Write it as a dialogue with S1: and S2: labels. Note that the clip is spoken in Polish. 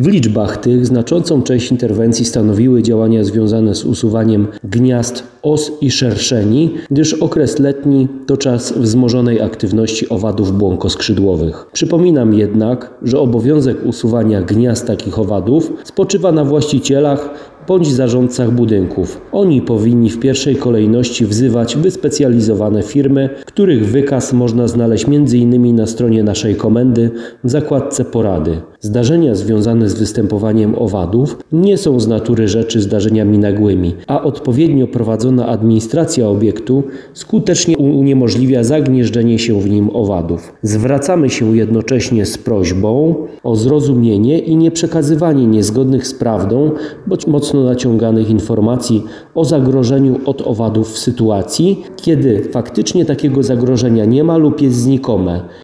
S1: W liczbach tych znaczącą część interwencji stanowiły działania związane z usuwaniem gniazd os i szerszeni, gdyż okres letni to czas wzmożonej aktywności owadów błonkoskrzydłowych. Przypominam jednak, że obowiązek usuwania gniazd takich owadów spoczywa na właścicielach bądź zarządcach budynków. Oni powinni w pierwszej kolejności wzywać wyspecjalizowane firmy, których wykaz można znaleźć m.in. na stronie naszej komendy w zakładce porady. Zdarzenia związane z występowaniem owadów nie są z natury rzeczy zdarzeniami nagłymi, a odpowiednio prowadzona administracja obiektu skutecznie uniemożliwia zagnieżdżenie się w nim owadów. Zwracamy się jednocześnie z prośbą o zrozumienie i nieprzekazywanie niezgodnych z prawdą bądź mocno naciąganych informacji o zagrożeniu od owadów w sytuacji, kiedy faktycznie takiego zagrożenia nie ma lub jest znikome.